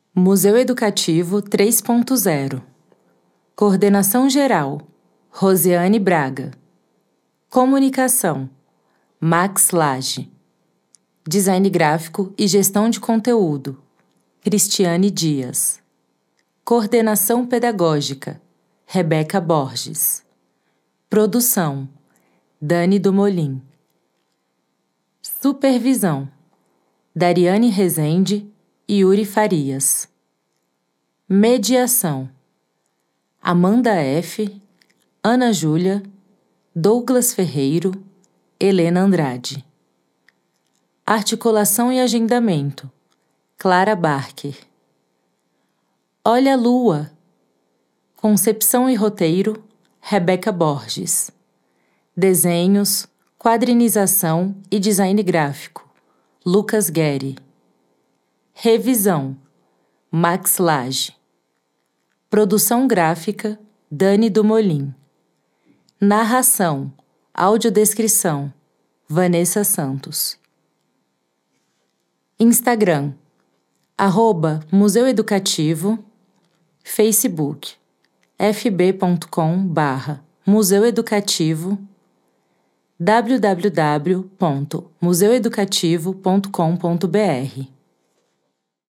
Museu Educativo 3.0. Coordenação Geral: Rosiane Braga. Comunicação: Max Lage. Design Gráfico e Gestão de Conteúdo: Cristiane Dias. Coordenação Pedagógica: Rebeca Borges. Produção: Dani do Molim. Supervisão: Dariane Rezende e Yuri Farias. Mediação: Amanda F., Ana Júlia, Douglas Ferreiro, Helena Andrade. Articulação e agendamento: Clara Barker. Olha a Lua. Concepção e roteiro: Rebeca Borges. Desenhos, quadrinização e design gráfico: Lucas Guerri. Revisão: Max Lage. Produção gráfica: Dani do Molim. Narração, audiodescrição: Vanessa Santos. Instagram: @Museu Educativo. Facebook: fb.com/Museu Educativo. www.museueducativo.com.br